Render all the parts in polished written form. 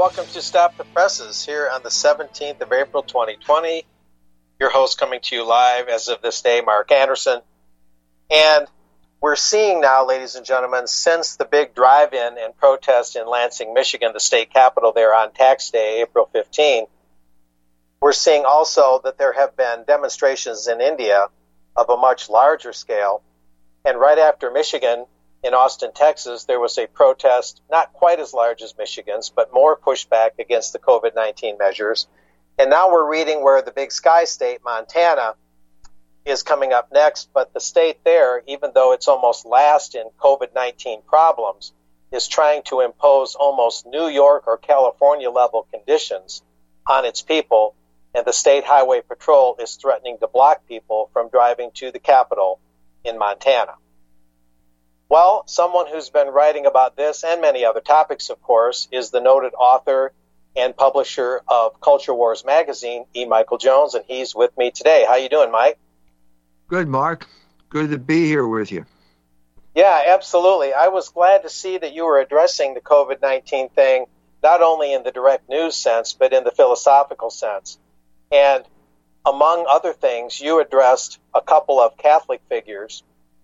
welcome to Stop the Presses here on the 17th of April, 2020. Your host coming to you live as of this day, Mark Anderson. And we're seeing now, ladies and gentlemen, since the big drive-in and protest in Lansing, Michigan, the state capital there on tax day, April 15, we're seeing also that there have been demonstrations in India of a much larger scale. And right after Michigan, in Austin, Texas, there was a protest, not quite as large as Michigan's, but more pushback against the COVID-19 measures. And now we're reading where the big sky state, Montana, is coming up next. But the state there, even though it's almost last in COVID-19 problems, is trying to impose almost New York or California level conditions on its people. And the State Highway Patrol is threatening to block people from driving to the capital in Montana. Well, someone who's been writing about this and many other topics, of course, is the noted author and publisher of Culture Wars magazine, E. Michael Jones, and he's with me today. How you doing, Mike? Good, Mark. Good to be here with you. Yeah, absolutely. I was glad to see that you were addressing the COVID-19 thing, not only in the direct news sense, but in the philosophical sense. And among other things, you addressed a couple of Catholic figures,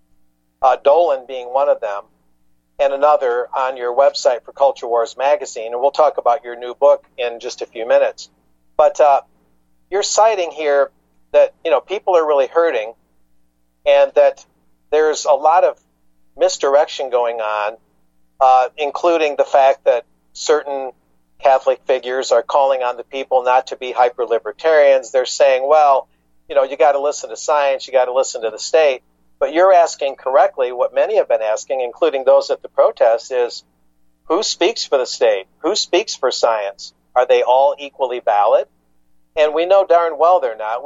Dolan being one of them, and another on your website for Culture Wars magazine. And we'll talk about your new book in just a few minutes. But you're citing here that, people are really hurting and that there's a lot of misdirection going on, including the fact that certain Catholic figures are calling on the people not to be hyper-libertarians. They're saying, well, you got to listen to science, you got to listen to the state. But you're asking correctly what many have been asking, including those at the protest, is who speaks for the state? Who speaks for science? Are they all equally valid? And we know darn well they're not.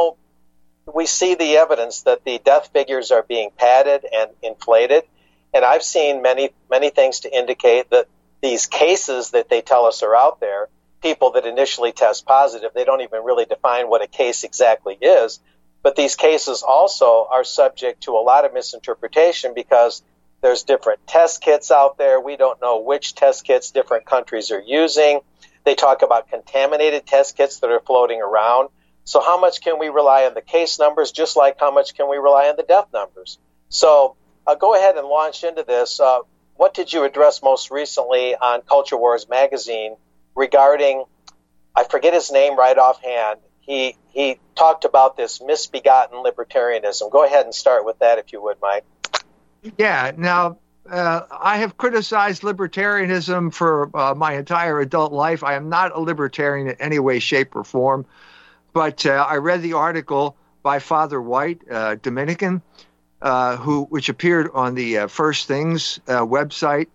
We see the evidence that the death figures are being padded and inflated. And I've seen many, many things to indicate that these cases that they tell us are out there, people that initially test positive, they don't even really define what a case exactly is. But these cases also are subject to a lot of misinterpretation because there's different test kits out there. We don't know which test kits different countries are using. They talk about contaminated test kits that are floating around. So how much can we rely on the case numbers, just like how much can we rely on the death numbers? So go ahead and launch into this. What did you address most recently on Culture Wars magazine regarding, I forget his name right offhand, he talked about this misbegotten libertarianism. Go ahead and start with that, if you would, Mike. Yeah. Now, I have criticized libertarianism for my entire adult life. I am not a libertarian in any way, shape, or form. But I read the article by Father White, Dominican, which appeared on the First Things website,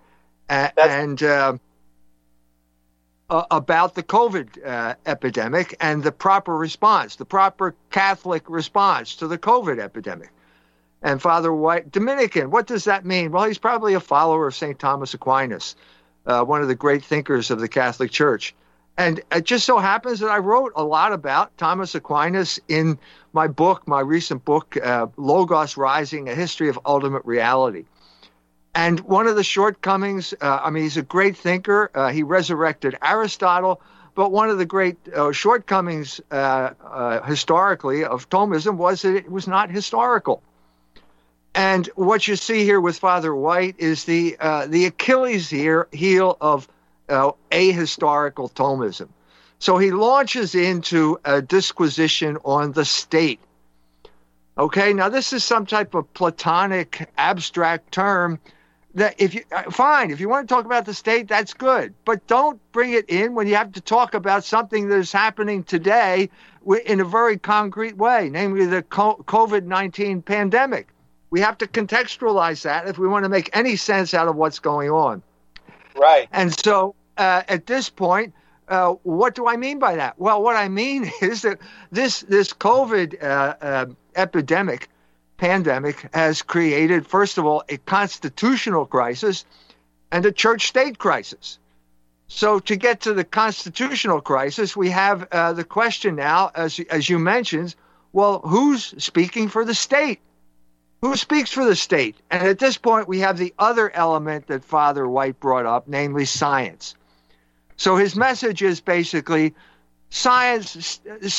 about the COVID epidemic and the proper response, the proper Catholic response to the COVID epidemic. And Father White, Dominican, what does that mean? Well, he's probably a follower of St. Thomas Aquinas, one of the great thinkers of the Catholic Church. And it just so happens that I wrote a lot about Thomas Aquinas in my book, my recent book, Logos Rising, A History of Ultimate Reality. And one of the shortcomings, he's a great thinker. He resurrected Aristotle. But one of the great shortcomings historically of Thomism was that it was not historical. And what you see here with Father White is the Achilles heel of ahistorical Thomism. So he launches into a disquisition on the state. Okay, now this is some type of Platonic abstract term that if you want to talk about the state, that's good. But don't bring it in when you have to talk about something that is happening today in a very concrete way, namely the COVID-19 pandemic. We have to contextualize that if we want to make any sense out of what's going on. Right. And so at this point, what do I mean by that? Well, what I mean is that this COVID pandemic has created, first of all, a constitutional crisis and a church-state crisis. So to get to the constitutional crisis, we have the question now, as you mentioned, well, who's speaking for the state? Who speaks for the state? And at this point, we have the other element that Father White brought up, namely science. So his message is basically science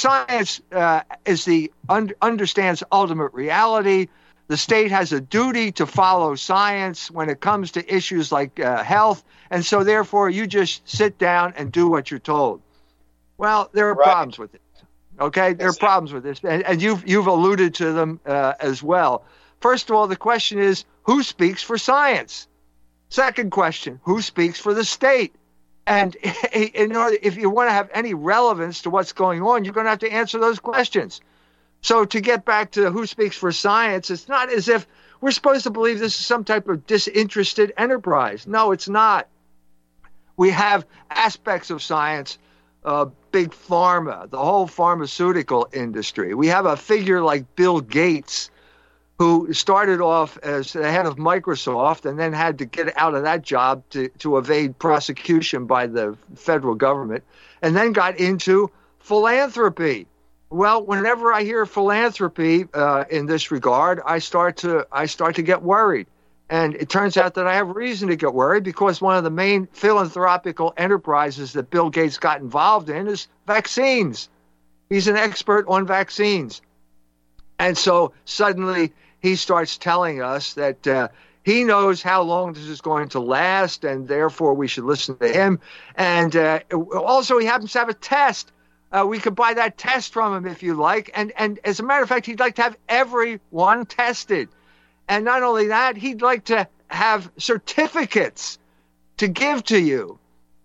understands ultimate reality. The state has a duty to follow science when it comes to issues like health. And so therefore you just sit down and do what you're told. Well, there are problems with it. Okay, there are problems with this, and you've alluded to them as well. First of all, the question is, who speaks for science? Second question, who speaks for the state? And in order, if you want to have any relevance to what's going on, you're going to have to answer those questions. So to get back to who speaks for science, it's not as if we're supposed to believe this is some type of disinterested enterprise. No, it's not. We have aspects of science, big pharma, the whole pharmaceutical industry. We have a figure like Bill Gates, who started off as the head of Microsoft and then had to get out of that job to evade prosecution by the federal government, and then got into philanthropy. Well, whenever I hear philanthropy in this regard, I start to get worried. And it turns out that I have reason to get worried, because one of the main philanthropical enterprises that Bill Gates got involved in is vaccines. He's an expert on vaccines. And so suddenly he starts telling us that he knows how long this is going to last, and therefore we should listen to him. And also he happens to have a test. We could buy that test from him if you like. And as a matter of fact, he'd like to have everyone tested. And not only that, he'd like to have certificates to give to you.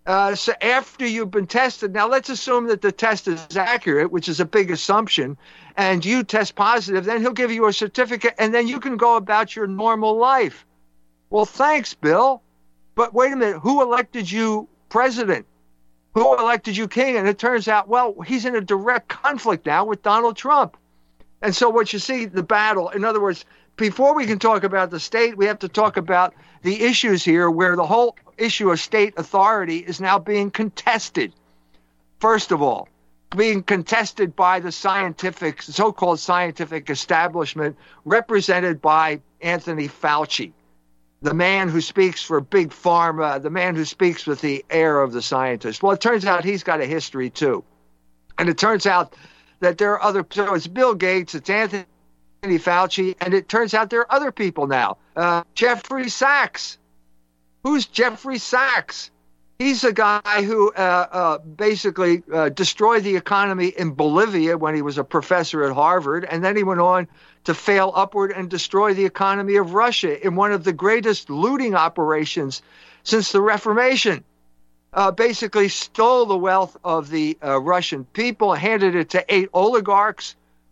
So after you've been tested, now let's assume that the test is accurate, which is a big assumption, and you test positive, then he'll give you a certificate, and then you can go about your normal life. Well, thanks, Bill. But wait a minute, who elected you president? Who elected you king? And it turns out, well, he's in a direct conflict now with Donald Trump. And so what you see, the battle, in other words, before we can talk about the state, we have to talk about the issues here where the whole issue of state authority is now being contested. First of all, being contested by the so-called scientific establishment represented by Anthony Fauci, the man who speaks for Big Pharma, the man who speaks with the air of the scientist. Well, it turns out he's got a history too. And it turns out that there are so it's Bill Gates, it's Anthony Fauci, and it turns out there are other people now. Jeffrey Sachs. Who's Jeffrey Sachs? He's a guy who basically destroyed the economy in Bolivia when he was a professor at Harvard, and then he went on to fail upward and destroy the economy of Russia in one of the greatest looting operations since the Reformation. Basically stole the wealth of the Russian people, handed it to 8 oligarchs,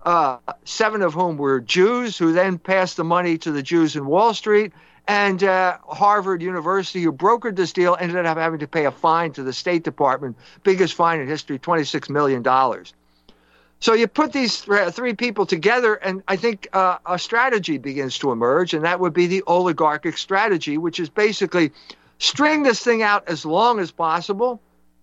7 of whom were Jews, who then passed the money to the Jews in Wall Street. And Harvard University, who brokered this deal, ended up having to pay a fine to the State Department, biggest fine in history, $26 million. So you put these 3 people together, and I think a strategy begins to emerge, and that would be the oligarchic strategy, which is basically string this thing out as long as possible,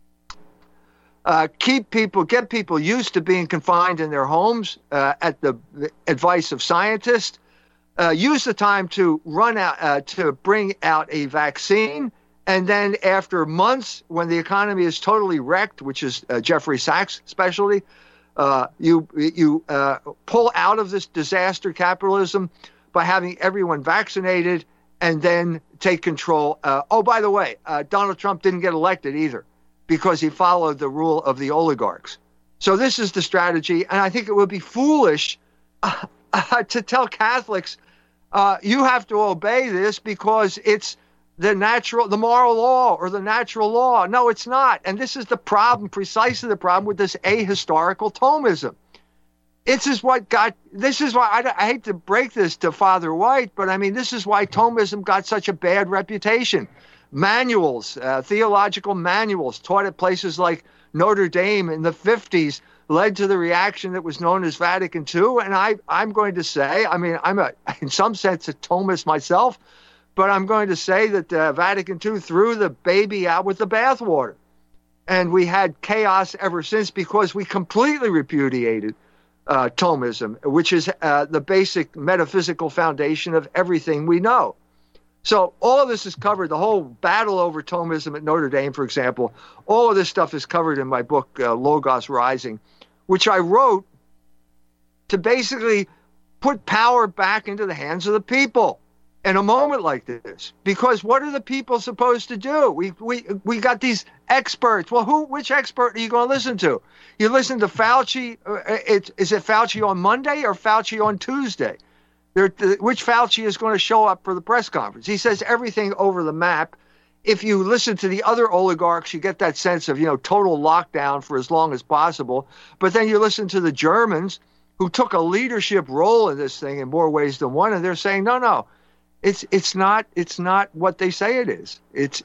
get people used to being confined in their homes at the advice of scientists, use the time to bring out a vaccine, and then after months, when the economy is totally wrecked, which is Jeffrey Sachs' specialty, you pull out of this disaster capitalism by having everyone vaccinated, and then take control. By the way, Donald Trump didn't get elected either because he followed the rule of the oligarchs. So this is the strategy, and I think it would be foolish to tell Catholics, you have to obey this because it's the moral law or the natural law. No, it's not. And this is the problem, precisely the problem with this ahistorical Thomism. This is why I hate to break this to Father White, but I mean, this is why Thomism got such a bad reputation. Manuals, theological manuals taught at places like Notre Dame in the 50s led to the reaction that was known as Vatican II. And I'm going to say, I mean, I'm in some sense a Thomist myself, but I'm going to say that Vatican II threw the baby out with the bathwater. And we had chaos ever since because we completely repudiated Thomism, which is the basic metaphysical foundation of everything we know. So all of this is covered. The whole battle over Thomism at Notre Dame, for example, all of this stuff is covered in my book, Logos Rising, which I wrote to basically put power back into the hands of the people in a moment like this. Because what are the people supposed to do? We got these experts. Well, which expert are you going to listen to? You listen to Fauci. Is it Fauci on Monday or Fauci on Tuesday? Which Fauci is going to show up for the press conference? He says everything over the map. If you listen to the other oligarchs, you get that sense of, total lockdown for as long as possible. But then you listen to the Germans, who took a leadership role in this thing in more ways than one, and they're saying, no, it's not what they say it is.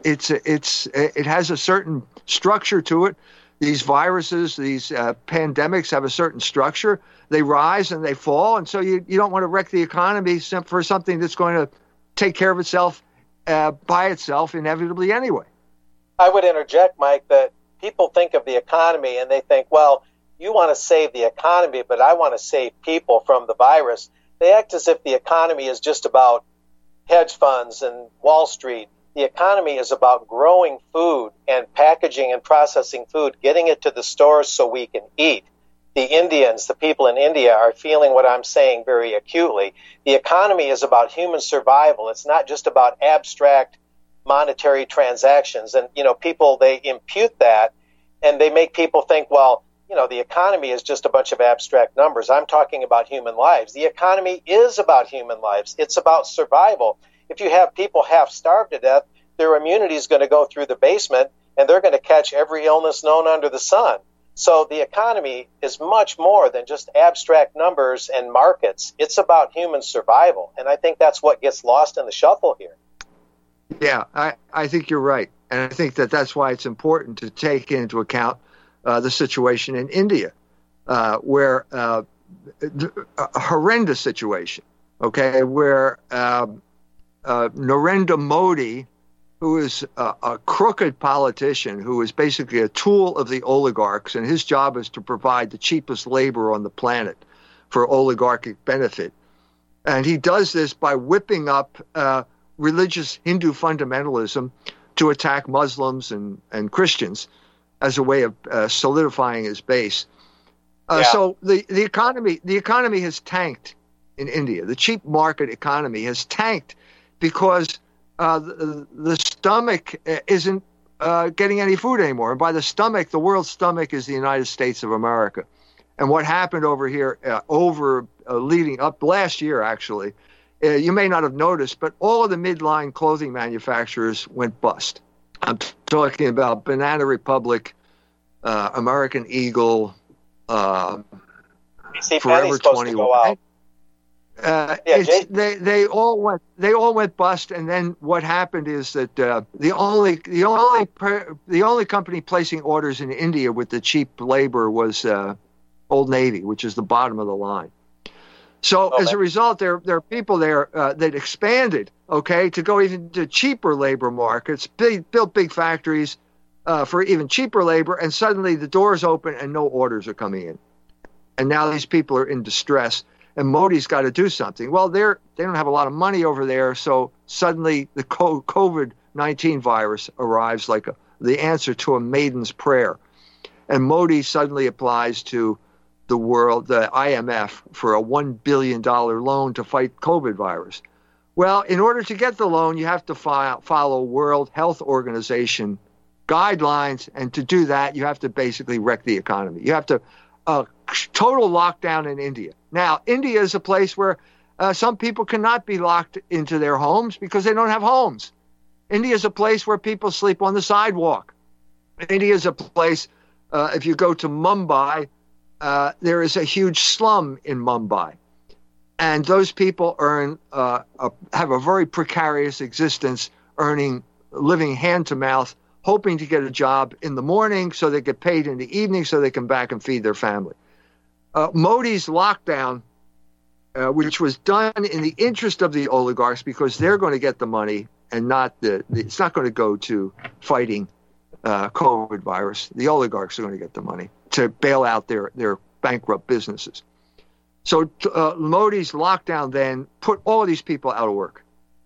It has a certain structure to it. These viruses, these pandemics have a certain structure. They rise and they fall, and so you don't want to wreck the economy for something that's going to take care of itself by itself inevitably anyway. I would interject, Mike, that people think of the economy and they think, well, you want to save the economy, but I want to save people from the virus. They act as if the economy is just about hedge funds and Wall Street. The economy is about growing food and packaging and processing food, getting it to the stores so we can eat. The Indians, the people in India, are feeling what I'm saying very acutely. The economy is about human survival. It's not just about abstract monetary transactions. And, people, they impute that and they make people think, well, the economy is just a bunch of abstract numbers. I'm talking about human lives. The economy is about human lives. It's about survival. If you have people half starved to death, their immunity is going to go through the basement and they're going to catch every illness known under the sun. So the economy is much more than just abstract numbers and markets. It's about human survival. And I think that's what gets lost in the shuffle here. Yeah, I think you're right. And I think that's why it's important to take into account the situation in India, where a horrendous situation, okay, where Narendra Modi, who is a crooked politician, who is basically a tool of the oligarchs, and his job is to provide the cheapest labor on the planet for oligarchic benefit. And he does this by whipping up religious Hindu fundamentalism to attack Muslims and Christians as a way of solidifying his base. So the economy has tanked in India. The cheap market economy has tanked because the stomach isn't getting any food anymore. And by the stomach, the world's stomach is the United States of America. And what happened over here leading up last year, actually, you may not have noticed, but all of the midline clothing manufacturers went bust. I'm talking about Banana Republic, American Eagle, Forever 21. They all went bust, and then what happened is that the only company placing orders in India with the cheap labor was Old Navy, which is the bottom of the line. So as a result, there are people there that expanded, to go even to cheaper labor markets, built big factories for even cheaper labor, and suddenly the doors open and no orders are coming in. And now these people are in distress, and Modi's got to do something. Well, they don't have a lot of money over there, so suddenly the COVID-19 virus arrives like the answer to a maiden's prayer. And Modi suddenly applies to the IMF, for a $1 billion loan to fight COVID virus. Well, in order to get the loan, you have to follow World Health Organization guidelines. And to do that, you have to basically wreck the economy. You have to total lockdown in India. Now, India is a place where some people cannot be locked into their homes because they don't have homes. India is a place where people sleep on the sidewalk. India is a place, if you go to Mumbai, there is a huge slum in Mumbai, and those people have a very precarious existence, living hand to mouth, hoping to get a job in the morning so they get paid in the evening so they can back and feed their family. Modi's lockdown, which was done in the interest of the oligarchs because they're going to get the money and it's not going to go to fighting COVID virus. The oligarchs are going to get the money to bail out their bankrupt businesses. So Modi's lockdown then put all of these people out of work.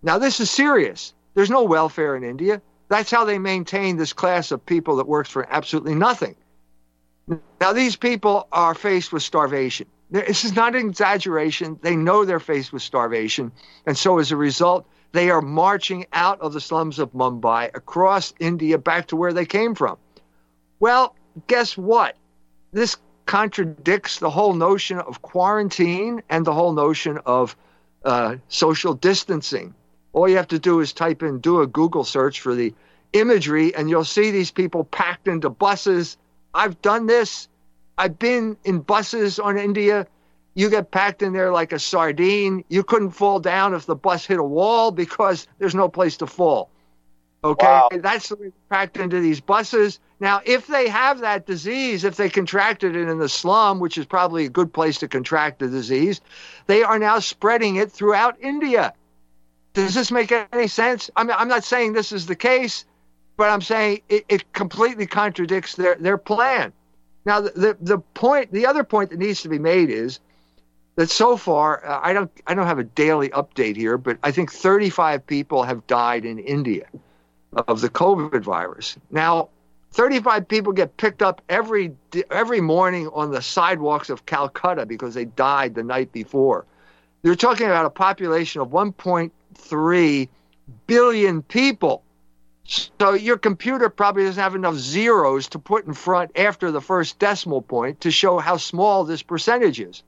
Now, this is serious. There's no welfare in India. That's how they maintain this class of people that works for absolutely nothing. Now, these people are faced with starvation. This is not an exaggeration. They know they're faced with starvation. And so as a result, they are marching out of the slums of Mumbai across India back to where they came from. Well, guess what? This contradicts the whole notion of quarantine and the whole notion of social distancing. All you have to do is do a Google search for the imagery, and you'll see these people packed into buses. I've done this. I've been in buses on India. You get packed in there like a sardine. You couldn't fall down if the bus hit a wall because there's no place to fall. Okay? Wow. That's the way they're packed into these buses. Now, if they have that disease, if they contracted it in the slum, which is probably a good place to contract the disease, they are now spreading it throughout India. Does this make any sense? I mean, I'm not saying this is the case, but I'm saying it completely contradicts their plan. Now, the other point that needs to be made is that so far, I don't have a daily update here, but I think 35 people have died in India of the COVID virus. Now, 35 people get picked up every morning on the sidewalks of Calcutta because they died the night before. They're talking about a population of 1.3 billion people. So your computer probably doesn't have enough zeros to put in front after the first decimal point to show how small this percentage is.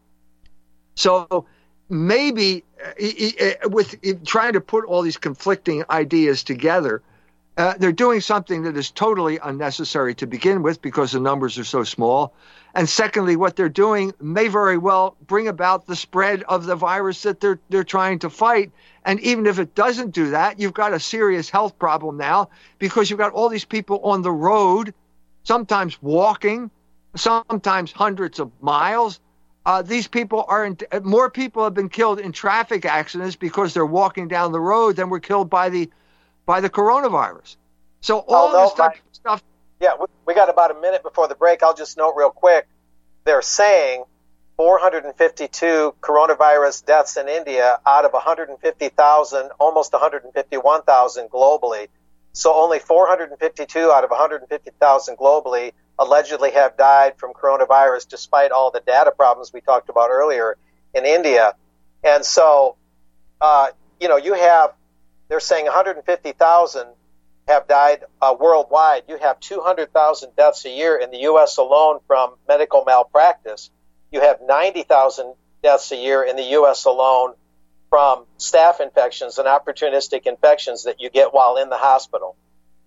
So maybe with trying to put all these conflicting ideas together, they're doing something that is totally unnecessary to begin with because the numbers are so small. And secondly, what they're doing may very well bring about the spread of the virus that they're trying to fight. And even if it doesn't do that, you've got a serious health problem now because you've got all these people on the road, sometimes walking, sometimes hundreds of miles. These people more people have been killed in traffic accidents because they're walking down the road than were killed by the coronavirus. So all this type of stuff. Yeah, we got about a minute before the break. I'll just note real quick. They're saying 452 coronavirus deaths in India out of 150,000, almost 151,000 globally. So only 452 out of 150,000 globally allegedly have died from coronavirus, despite all the data problems we talked about earlier in India. And so, they're saying 150,000 have died worldwide. You have 200,000 deaths a year in the U.S. alone from medical malpractice. You have 90,000 deaths a year in the U.S. alone from staph infections and opportunistic infections that you get while in the hospital.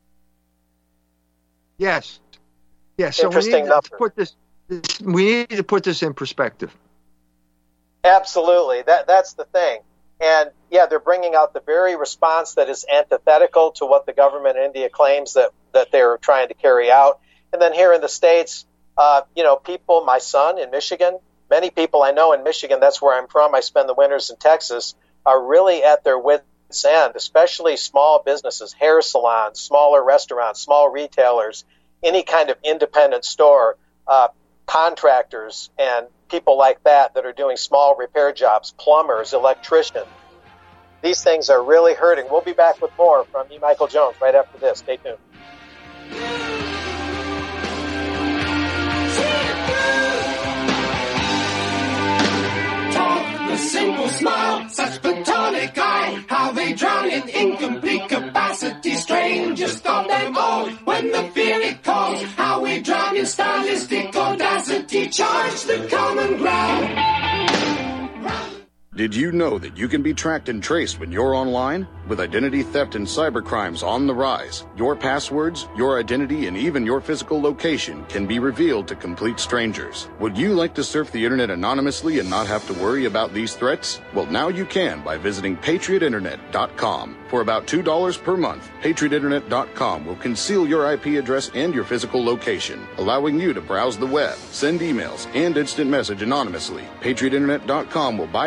Yes. So interesting number. We need to put this in perspective. Absolutely. That's the thing. And yeah, they're bringing out the very response that is antithetical to what the government in India claims that they're trying to carry out. And then here in the States, people, my son in Michigan, many people I know in Michigan, that's where I'm from, I spend the winters in Texas, are really at their wits' end, especially small businesses, hair salons, smaller restaurants, small retailers, any kind of independent store, contractors and people like that are doing small repair jobs, plumbers, electricians. These things are really hurting. We'll be back with more from E. Michael Jones right after this. Stay tuned. A simple smile, such platonic eye, how they drown in incomplete capacity, strangest of them all, when the fear it calls, how we drown in stylistic audacity, charge the common ground. Did you know that you can be tracked and traced when you're online? With identity theft and cybercrimes on the rise, your passwords, your identity, and even your physical location can be revealed to complete strangers. Would you like to surf the internet anonymously and not have to worry about these threats? Well, now you can by visiting PatriotInternet.com. For about $2 per month, PatriotInternet.com will conceal your IP address and your physical location, allowing you to browse the web, send emails, and instant message anonymously. PatriotInternet.com will bypass filters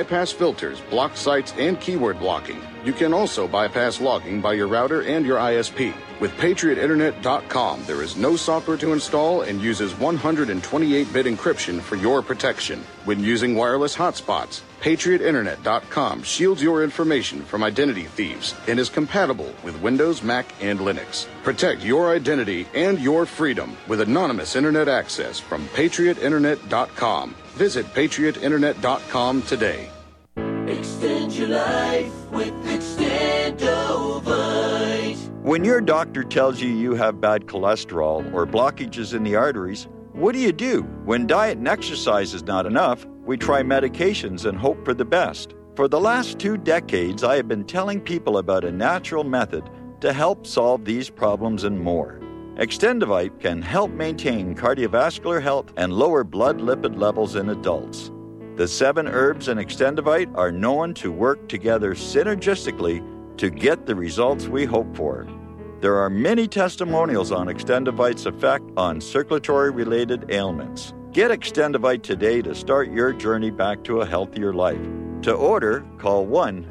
filters, block sites, and keyword blocking. You can also bypass logging by your router and your ISP. With PatriotInternet.com, there is no software to install and uses 128-bit encryption for your protection. When using wireless hotspots, PatriotInternet.com shields your information from identity thieves and is compatible with Windows, Mac, and Linux. Protect your identity and your freedom with anonymous internet access from PatriotInternet.com. Visit PatriotInternet.com today. Extend your life with Extendovite. When your doctor tells you have bad cholesterol or blockages in the arteries, what do? When diet and exercise is not enough, we try medications and hope for the best. For the last 2 decades, I have been telling people about a natural method to help solve these problems and more. Extendovite can help maintain cardiovascular health and lower blood lipid levels in adults. The 7 herbs in Extendovite are known to work together synergistically to get the results we hope for. There are many testimonials on Extendovite's effect on circulatory-related ailments. Get Extendovite today to start your journey back to a healthier life. To order, call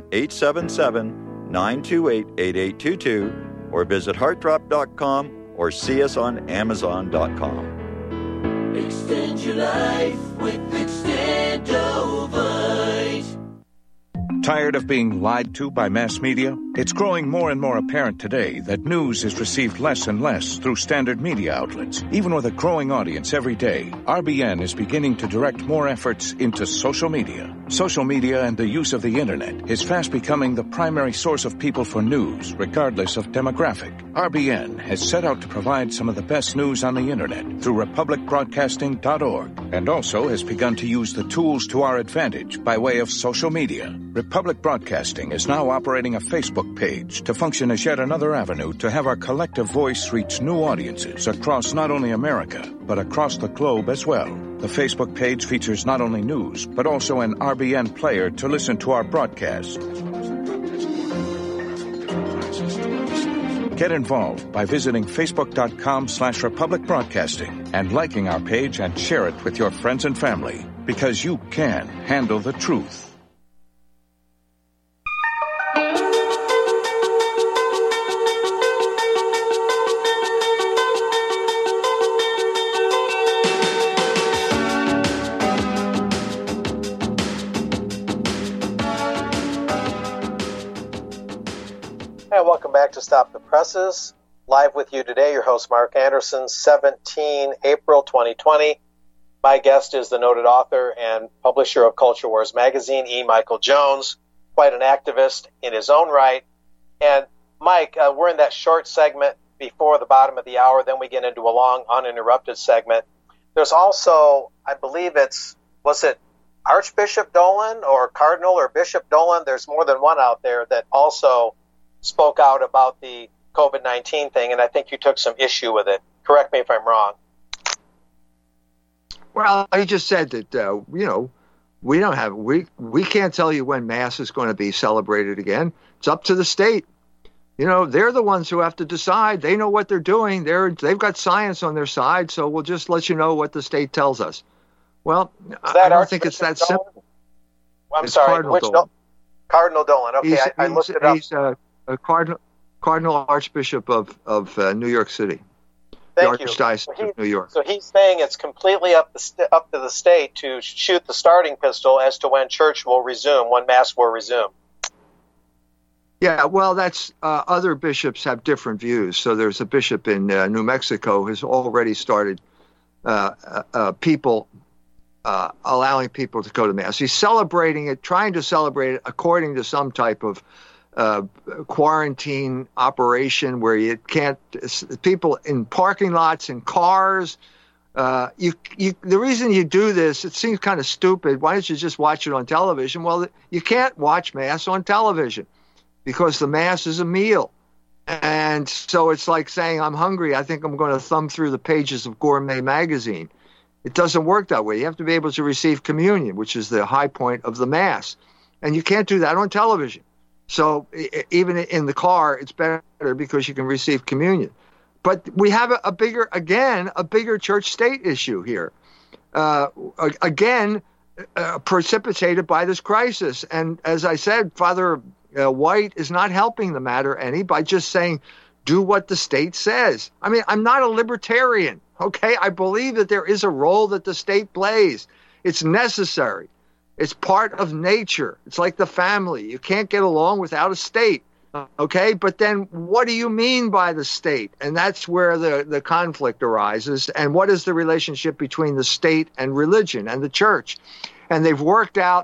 1-877-928-8822 or visit heartdrop.com or see us on amazon.com. Extend your life with Extendovite. Tired of being lied to by mass media? It's growing more and more apparent today that news is received less and less through standard media outlets. Even with a growing audience every day, RBN is beginning to direct more efforts into social media. Social media and the use of the internet is fast becoming the primary source of people for news, regardless of demographic. RBN has set out to provide some of the best news on the internet through republicbroadcasting.org, and also has begun to use the tools to our advantage by way of social media. Republic Broadcasting is now operating a Facebook page to function as yet another avenue to have our collective voice reach new audiences across not only America, but across the globe as well. The Facebook page features not only news, but also an RBN player to listen to our broadcasts. Get involved by visiting facebook.com/Republic Broadcasting and liking our page and share it with your friends and family, because you can handle the truth. Welcome back to Stop the Presses. Live with you today, your host Mark Anderson, 17 April 2020. My guest is the noted author and publisher of Culture Wars magazine, E. Michael Jones, quite an activist in his own right. And Mike, we're in that short segment before the bottom of the hour, then we get into a long uninterrupted segment. There's also, I believe was it Archbishop Dolan or Cardinal or Bishop Dolan? There's more than one out there that also spoke out about the COVID-19 thing, and I think you took some issue with it. Correct me if I'm wrong. Well, he just said that, we can't tell you when Mass is going to be celebrated again. It's up to the state. They're the ones who have to decide. They know what they're doing. They've got science on their side, so we'll just let you know what the state tells us. Well, I don't think it's that simple. I'm sorry, Cardinal Dolan. Okay, I looked it up. He's a Cardinal Archbishop of New York City. Thank you. Archdiocese of New York. So he's saying it's completely up to the state to shoot the starting pistol as to when church will resume, when Mass will resume. Yeah, well, that's other bishops have different views. So there's a bishop in New Mexico who's already started allowing people to go to Mass. He's celebrating it, trying to celebrate it according to some type of quarantine operation where you can't, people in parking lots, in cars. The reason you do this, it seems kind of stupid. Why don't you just watch it on television? Well, you can't watch Mass on television because the Mass is a meal. And so it's like saying, I'm hungry. I think I'm going to thumb through the pages of Gourmet magazine. It doesn't work that way. You have to be able to receive communion, which is the high point of the Mass. And you can't do that on television. So even in the car, it's better because you can receive communion. But we have a bigger church-state issue here. Again, precipitated by this crisis. And as I said, Father White is not helping the matter any by just saying, do what the state says. I mean, I'm not a libertarian, okay? I believe that there is a role that the state plays. It's necessary. It's part of nature. It's like the family. You can't get along without a state, okay? But then what do you mean by the state? And that's where the conflict arises. And what is the relationship between the state and religion and the church? And they've worked out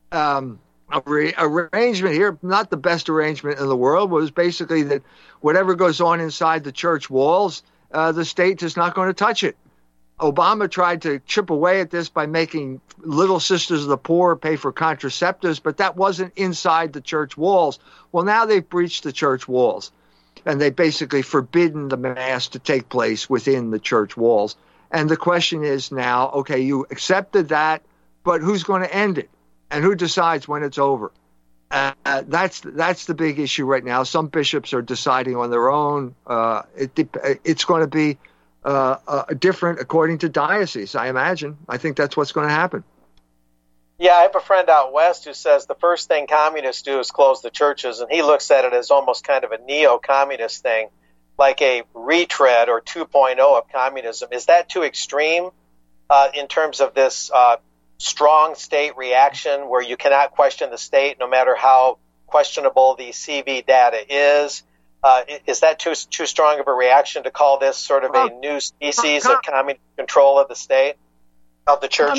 arrangement here, not the best arrangement in the world, was basically that whatever goes on inside the church walls, the state is not going to touch it. Obama tried to chip away at this by making Little Sisters of the Poor pay for contraceptives, but that wasn't inside the church walls. Well, now they've breached the church walls, and they've basically forbidden the mass to take place within the church walls. And the question is now, okay, you accepted that, but who's going to end it? And who decides when it's over? That's the big issue right now. Some bishops are deciding on their own. It's going to be different according to diocese, I imagine. I think that's what's going to happen. Yeah, I have a friend out west who says the first thing communists do is close the churches, and he looks at it as almost kind of a neo-communist thing, like a retread or 2.0 of communism. Is that too extreme in terms of this strong state reaction where you cannot question the state no matter how questionable the CV data is? Is that too strong of a reaction to call this sort of a new species of communist control of the state, of the church?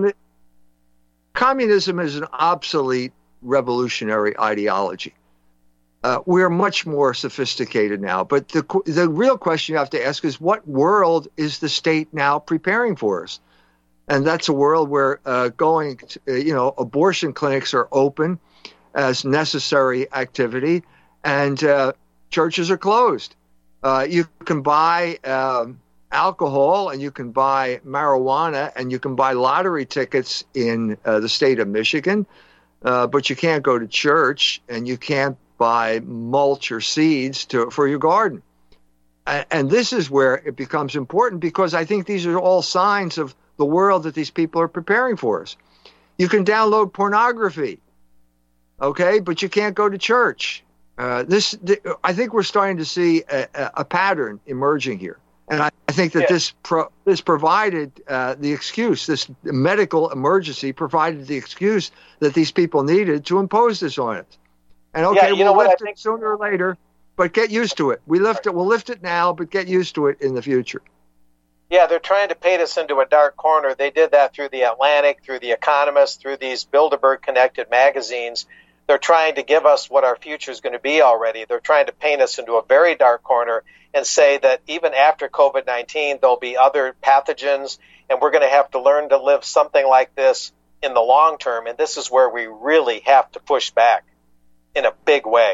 Communism is an obsolete revolutionary ideology. We're much more sophisticated now. But the real question you have to ask is, what world is the state now preparing for us? And that's a world where abortion clinics are open as necessary activity, and churches are closed. You can buy alcohol, and you can buy marijuana, and you can buy lottery tickets in the state of Michigan, but you can't go to church, and you can't buy mulch or seeds for your garden. And this is where it becomes important, because I think these are all signs of the world that these people are preparing for us. You can download pornography, okay, but you can't go to church. I think we're starting to see a pattern emerging here. And I think that this provided the excuse, this medical emergency provided the excuse that these people needed to impose this on us. And okay, we'll lift it sooner or later, but get used to it. We'll lift it now, but get used to it in the future. Yeah, they're trying to paint us into a dark corner. They did that through The Atlantic, through The Economist, through these Bilderberg-connected magazines. They're trying to give us what our future is going to be already. They're trying to paint us into a very dark corner and say that even after COVID-19, there'll be other pathogens, and we're going to have to learn to live something like this in the long term. And this is where we really have to push back in a big way.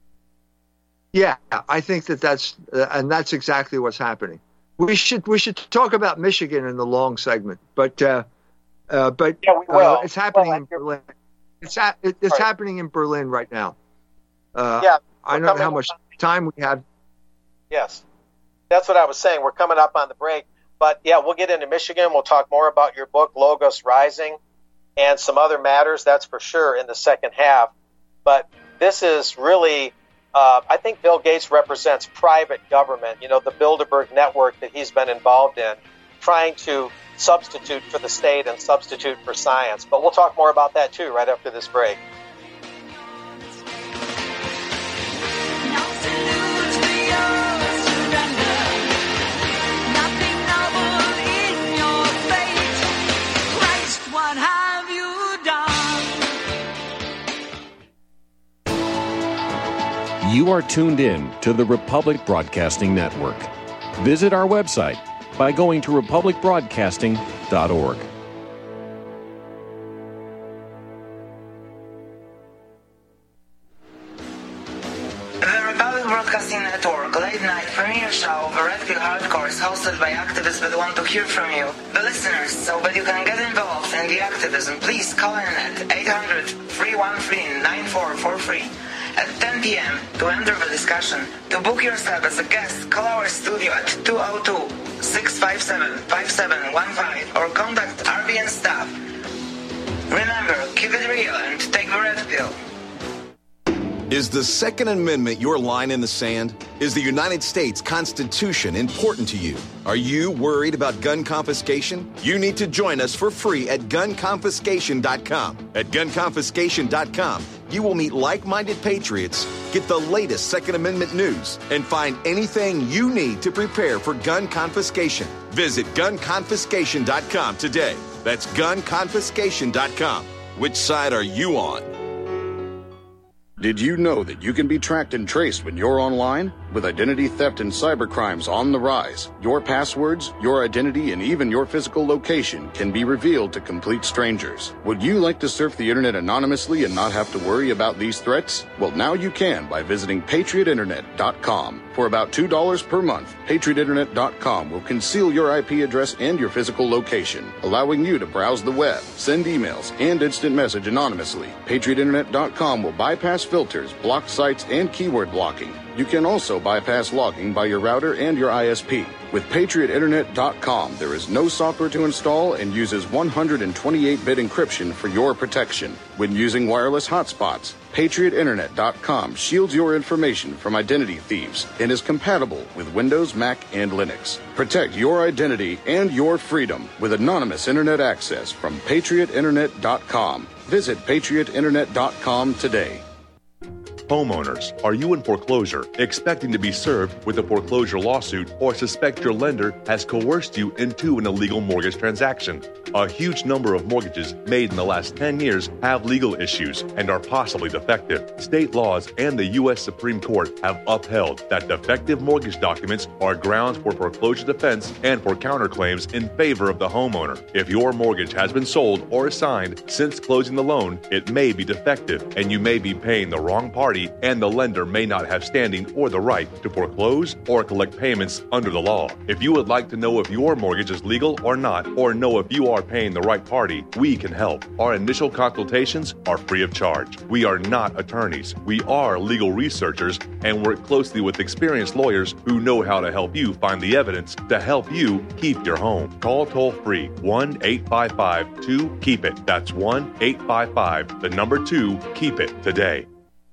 Yeah, I think that's exactly what's happening. We should talk about Michigan in the long segment, but yeah, we will. It's happening in Berlin. It's happening in Berlin right now. I don't know how much time we have. Yes, that's what I was saying. We're coming up on the break, but yeah, we'll get into Michigan. We'll talk more about your book, Logos Rising, and some other matters. That's for sure in the second half. But this is really. I think Bill Gates represents private government, the Bilderberg network that he's been involved in, trying to substitute for the state and substitute for science. But we'll talk more about that, too, right after this break. You are tuned in to the Republic Broadcasting Network. Visit our website by going to republicbroadcasting.org. The Republic Broadcasting Network late night premiere show of Heretical Hardcore is hosted by activists that want to hear from you, the listeners. So that you can get involved in the activism, please call in at 800-313-9443. At 10 p.m. to enter the discussion. To book yourself as a guest, call our studio at 202-657-5715 or contact RBN staff Remember, keep it real and take the red pill. Is the Second Amendment your line in the sand? Is the United States Constitution important to you? Are you worried about gun confiscation? You need to join us for free at gunconfiscation.com. At gunconfiscation.com, you will meet like-minded patriots, get the latest Second Amendment news, and find anything you need to prepare for gun confiscation. Visit gunconfiscation.com today. That's gunconfiscation.com. Which side are you on? Did you know that you can be tracked and traced when you're online? With identity theft and cybercrimes on the rise, your passwords, your identity, and even your physical location can be revealed to complete strangers. Would you like to surf the internet anonymously and not have to worry about these threats? Well, now you can by visiting patriotinternet.com. For about $2 per month, patriotinternet.com will conceal your IP address and your physical location, allowing you to browse the web, send emails, and instant message anonymously. patriotinternet.com will bypass filters, block sites, and keyword blocking. You can also bypass logging by your router and your ISP. With patriotinternet.com, there is no software to install and uses 128-bit encryption for your protection. When using wireless hotspots, patriotinternet.com shields your information from identity thieves and is compatible with Windows, Mac, and Linux. Protect your identity and your freedom with anonymous internet access from patriotinternet.com. Visit patriotinternet.com today. Homeowners, are you in foreclosure, expecting to be served with a foreclosure lawsuit, or suspect your lender has coerced you into an illegal mortgage transaction? A huge number of mortgages made in the last 10 years have legal issues and are possibly defective. State laws and the U.S. Supreme Court have upheld that defective mortgage documents are grounds for foreclosure defense and for counterclaims in favor of the homeowner. If your mortgage has been sold or assigned since closing the loan, it may be defective and you may be paying the wrong party, and the lender may not have standing or the right to foreclose or collect payments under the law. If you would like to know if your mortgage is legal or not, or know if you are paying the right party, we can help. Our initial consultations are free of charge. We are not attorneys. We are legal researchers and work closely with experienced lawyers who know how to help you find the evidence to help you keep your home. Call toll-free 1-855-2-KEEP-IT. That's 1-855-2-KEEP-IT today.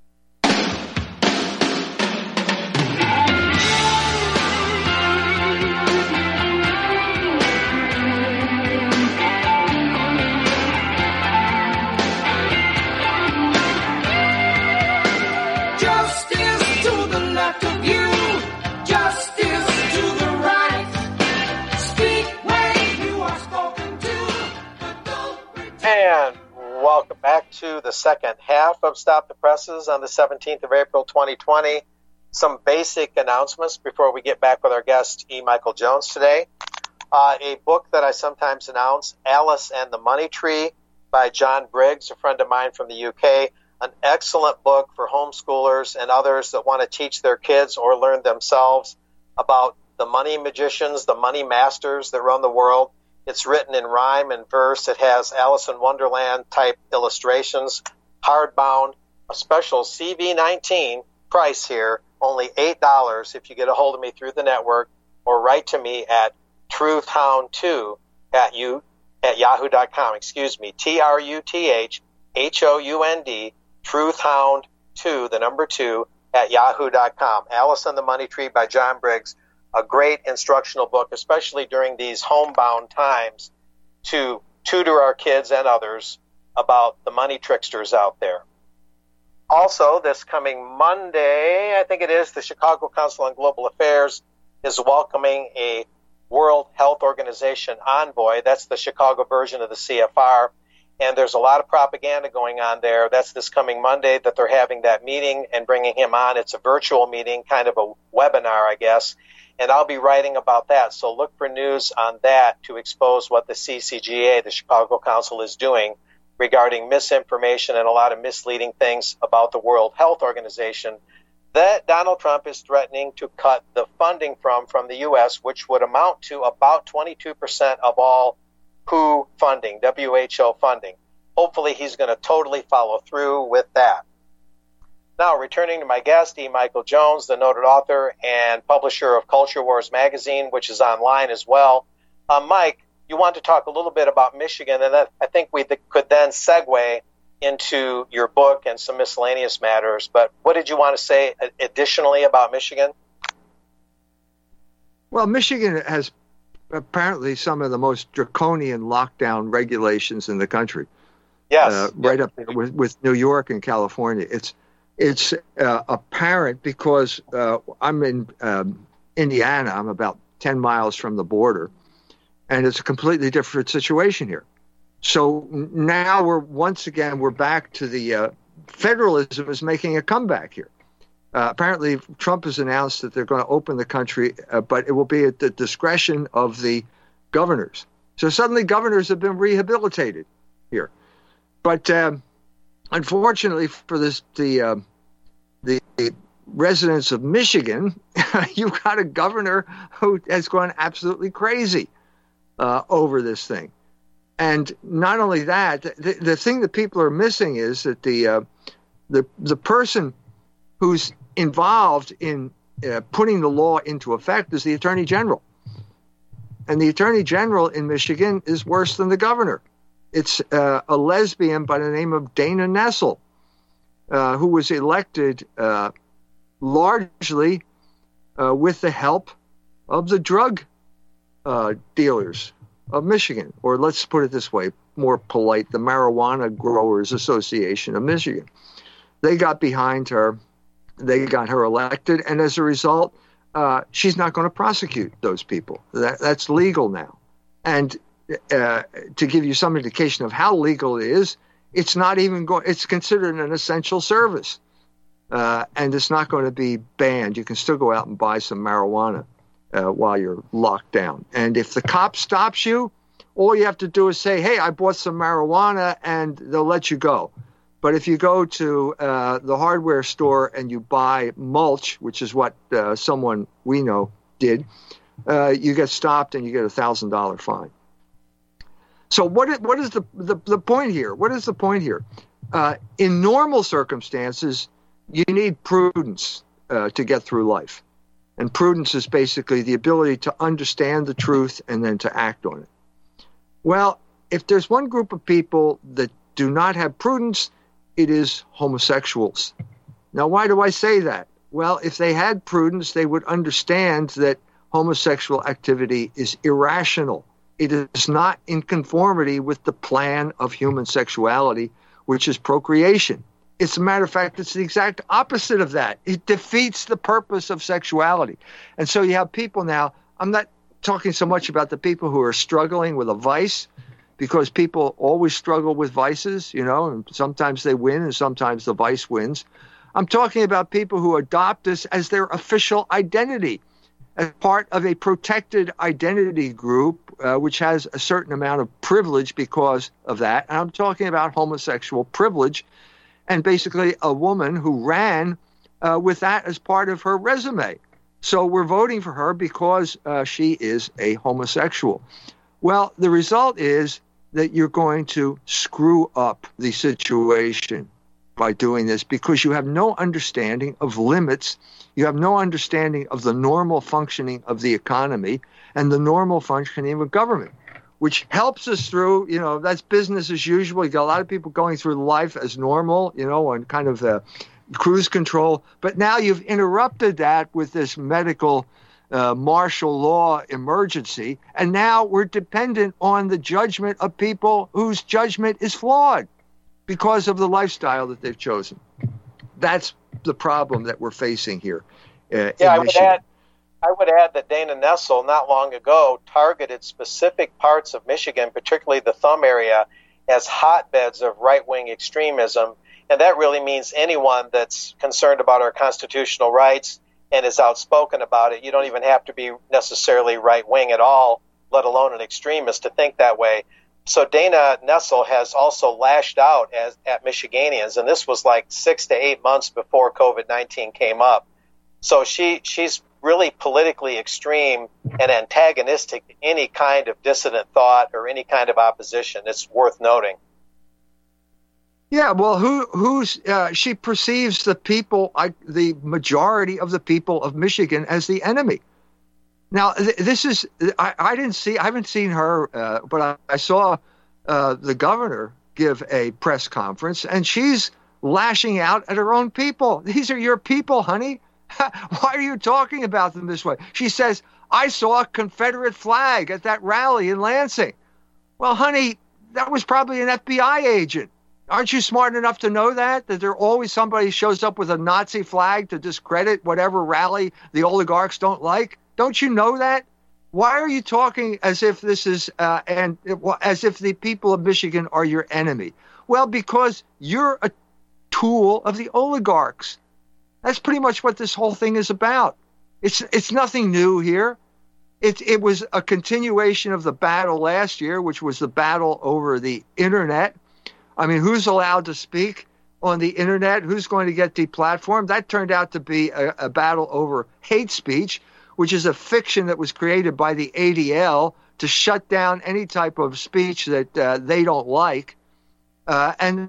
And welcome back to the second half of Stop the Presses on the 17th of April, 2020. Some basic announcements before we get back with our guest, E. Michael Jones, today. A book that I sometimes announce, Alice and the Money Tree by John Briggs, a friend of mine from the UK. An excellent book for homeschoolers and others that want to teach their kids or learn themselves about the money magicians, the money masters that run the world. It's written in rhyme and verse. It has Alice in Wonderland type illustrations, hardbound, a special CV19 price here, only $8 if you get a hold of me through the network or write to me at truthhound2 at yahoo.com. TRUTHHOUND, truthhound2, the number 2, at yahoo.com. Alice and the Money Tree by John Briggs. A great instructional book, especially during these homebound times, to tutor our kids and others about the money tricksters out there. Also, this coming Monday, I think it is, the Chicago Council on Global Affairs is welcoming a World Health Organization envoy. That's the Chicago version of the CFR. And there's a lot of propaganda going on there. That's this coming Monday that they're having that meeting and bringing him on. It's a virtual meeting, kind of a webinar, I guess. And I'll be writing about that. So look for news on that to expose what the CCGA, the Chicago Council, is doing regarding misinformation and a lot of misleading things about the World Health Organization that Donald Trump is threatening to cut the funding from the U.S., which would amount to about 22% of all WHO funding, WHO funding. Hopefully he's going to totally follow through with that. Now, returning to my guest, E. Michael Jones, the noted author and publisher of Culture Wars magazine, which is online as well. Mike, you want to talk a little bit about Michigan, and I think we could then segue into your book and some miscellaneous matters. But what did you want to say additionally about Michigan? Well, Michigan has apparently some of the most draconian lockdown regulations in the country. Yes. Right up there with New York and California. It's apparent because I'm in Indiana. I'm about 10 miles from the border, and it's a completely different situation here. So now we're back to the federalism is making a comeback here. Apparently, Trump has announced that they're going to open the country, but it will be at the discretion of the governors. So suddenly governors have been rehabilitated here. But unfortunately for the residents of Michigan, you've got a governor who has gone absolutely crazy over this thing. And not only that, the thing that people are missing is that the person who's involved in putting the law into effect is the Attorney General. And the Attorney General in Michigan is worse than the governor. It's a lesbian by the name of Dana Nessel, who was elected largely with the help of the drug dealers of Michigan, or let's put it this way, more polite, the Marijuana Growers Association of Michigan. They got behind her. They got her elected, and as a result, she's not going to prosecute those people. That's legal now. And to give you some indication of how legal it is, it's not even it's considered an essential service, and it's not going to be banned. You can still go out and buy some marijuana while you're locked down. And if the cop stops you, all you have to do is say, "Hey, I bought some marijuana," and they'll let you go. But if you go to the hardware store and you buy mulch, which is what someone we know did, you get stopped and you get a $1,000 fine. So what is the point here? What is the point here? In normal circumstances, you need prudence to get through life. And prudence is basically the ability to understand the truth and then to act on it. Well, if there's one group of people that do not have prudence, it is homosexuals. Now, why do I say that? Well, if they had prudence, they would understand that homosexual activity is irrational. It is not in conformity with the plan of human sexuality, which is procreation. As a matter of fact, it's the exact opposite of that. It defeats the purpose of sexuality. And so you have people now, I'm not talking so much about the people who are struggling with a vice, because people always struggle with vices, and sometimes they win and sometimes the vice wins. I'm talking about people who adopt this as their official identity, as part of a protected identity group, which has a certain amount of privilege because of that. And I'm talking about homosexual privilege, and basically a woman who ran with that as part of her resume. So we're voting for her because she is a homosexual. Well, the result is that you're going to screw up the situation by doing this, because you have no understanding of limits. You have no understanding of the normal functioning of the economy and the normal functioning of a government, which helps us through, that's business as usual. You got a lot of people going through life as normal, on kind of cruise control. But now you've interrupted that with this medical martial law emergency, and now we're dependent on the judgment of people whose judgment is flawed because of the lifestyle that they've chosen. That's the problem that we're facing here. I would add that Dana Nessel, not long ago, targeted specific parts of Michigan, particularly the Thumb area, as hotbeds of right-wing extremism, and that really means anyone that's concerned about our constitutional rights and is outspoken about it. You don't even have to be necessarily right-wing at all, let alone an extremist, to think that way. So Dana Nessel has also lashed out at Michiganians, and this was like 6 to 8 months before COVID-19 came up. So she's really politically extreme and antagonistic to any kind of dissident thought or any kind of opposition. It's worth noting. Yeah, well, she perceives the people, the majority of the people of Michigan as the enemy. Now, this is, I haven't seen her, but I saw the governor give a press conference, and she's lashing out at her own people. These are your people, honey. Why are you talking about them this way? She says, I saw a Confederate flag at that rally in Lansing. Well, honey, that was probably an FBI agent. Aren't you smart enough to know that there always somebody shows up with a Nazi flag to discredit whatever rally the oligarchs don't like? Don't you know that? Why are you talking as if this is as if the people of Michigan are your enemy? Well, because you're a tool of the oligarchs. That's pretty much what this whole thing is about. It's nothing new here. It was a continuation of the battle last year, which was the battle over the internet. I mean, who's allowed to speak on the internet? Who's going to get deplatformed? That turned out to be a battle over hate speech, which is a fiction that was created by the ADL to shut down any type of speech that they don't like. And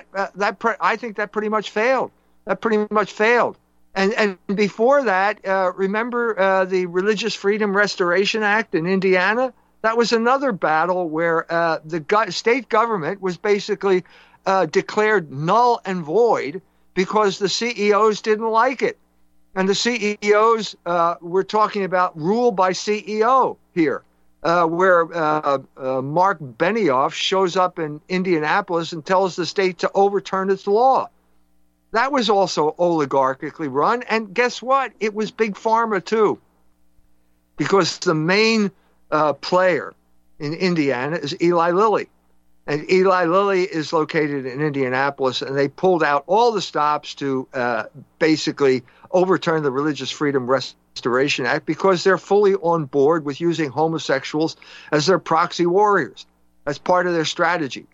I think that pretty much failed. That pretty much failed. And before that, remember the Religious Freedom Restoration Act in Indiana? That was another battle where the state government was basically declared null and void because the CEOs didn't like it. And the CEOs, we're talking about rule by CEO here, where Mark Benioff shows up in Indianapolis and tells the state to overturn its law. That was also oligarchically run. And guess what? It was Big Pharma, too, because the main player in Indiana is Eli Lilly. And Eli Lilly is located in Indianapolis, and they pulled out all the stops to basically overturn the Religious Freedom Restoration Act because they're fully on board with using homosexuals as their proxy warriors. That's part of their strategy.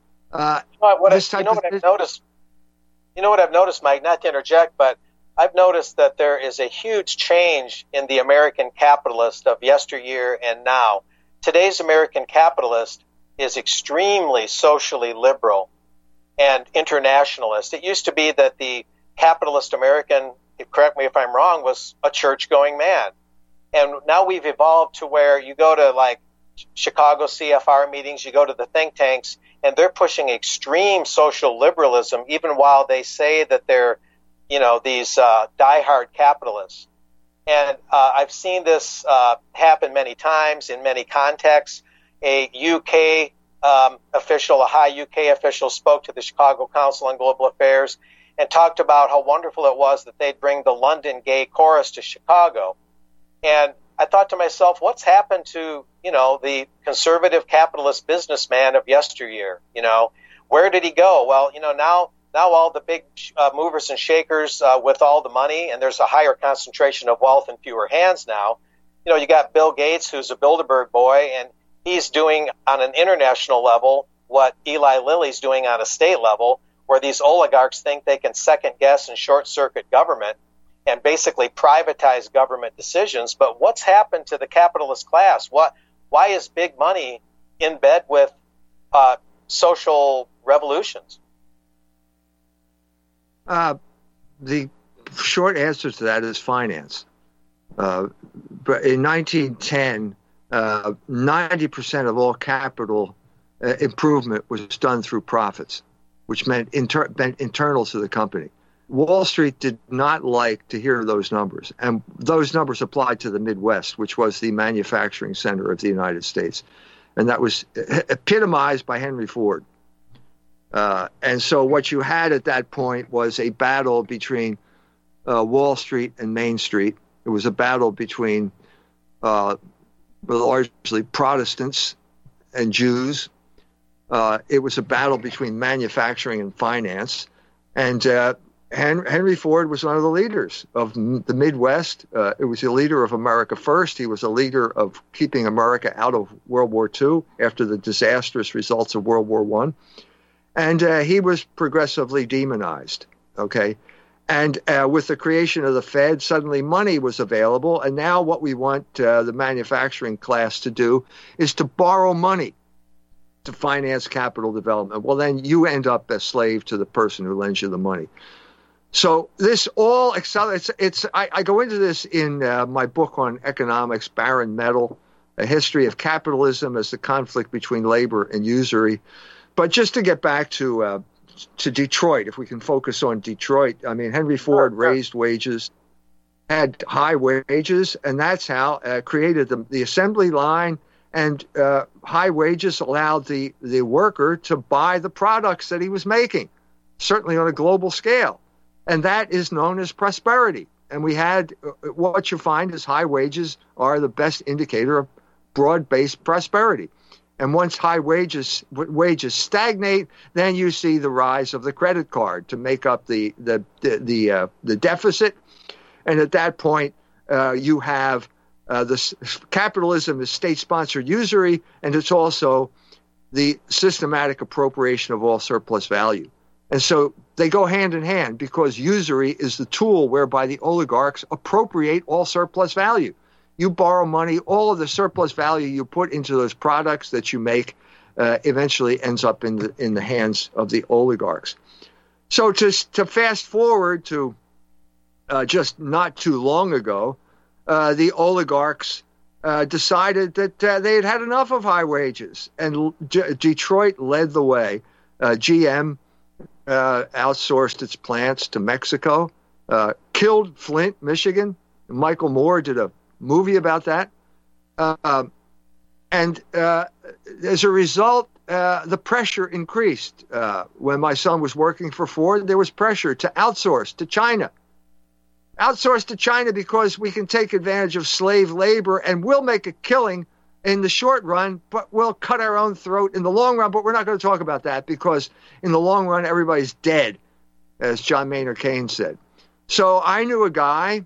You know what I've noticed, Mike, not to interject, but I've noticed that there is a huge change in the American capitalist of yesteryear and now. Today's American capitalist is extremely socially liberal and internationalist. It used to be that the capitalist American, correct me if I'm wrong, was a church-going man. And now we've evolved to where you go to like Chicago CFR meetings, you go to the think tanks, and they're pushing extreme social liberalism, even while they say that they're, these diehard capitalists. And I've seen this happen many times in many contexts. A UK official, a high UK official, spoke to the Chicago Council on Global Affairs and talked about how wonderful it was that they'd bring the London Gay Chorus to Chicago. And I thought to myself, what's happened to, the conservative capitalist businessman of yesteryear? Where did he go? Well, now all the big movers and shakers with all the money, and there's a higher concentration of wealth in fewer hands now. You got Bill Gates, who's a Bilderberg boy, and he's doing on an international level what Eli Lilly's doing on a state level, where these oligarchs think they can second guess and short circuit government and basically privatize government decisions. But what's happened to the capitalist class? Why is big money in bed with social revolutions? The short answer to that is finance. But in 1910, 90% of all capital improvement was done through profits, which meant internal to the company. Wall Street did not like to hear those numbers, and those numbers applied to the Midwest, which was the manufacturing center of the United States, and that was epitomized by Henry Ford. And so what you had at that point was a battle between Wall Street and Main Street. It was a battle between largely Protestants and Jews. It was a battle between manufacturing and finance. And Henry Ford was one of the leaders of the Midwest. It was a leader of America First. He was a leader of keeping America out of World War II after the disastrous results of World War I. And he was progressively demonized, okay? And with the creation of the Fed, suddenly money was available. And now what we want the manufacturing class to do is to borrow money to finance capital development. Well, then you end up a slave to the person who lends you the money. So this all accelerates. I go into this in my book on economics, Barren Metal, A History of Capitalism as the Conflict Between Labor and Usury. But just to get back to Detroit, if we can focus on Detroit, I mean, Henry Ford raised wages, had high wages, and that's how created the assembly line. And high wages allowed the worker to buy the products that he was making, certainly on a global scale. And that is known as prosperity. And we had what you find is high wages are the best indicator of broad-based prosperity. And once high wages stagnate, then you see the rise of the credit card to make up the deficit. And at that point, you have capitalism is state-sponsored usury, and it's also the systematic appropriation of all surplus value. And so they go hand in hand because usury is the tool whereby the oligarchs appropriate all surplus value. You borrow money, all of the surplus value you put into those products that you make eventually ends up in the hands of the oligarchs. So to fast forward to just not too long ago, the oligarchs decided that they had had enough of high wages, and Detroit led the way. GM outsourced its plants to Mexico, killed Flint, Michigan. Michael Moore did a movie about that. And as a result, the pressure increased. When my son was working for Ford, there was pressure to outsource to China. Outsource to China because we can take advantage of slave labor and we'll make a killing in the short run, but we'll cut our own throat in the long run. But we're not going to talk about that because in the long run, everybody's dead, as John Maynard Keynes said. So I knew a guy,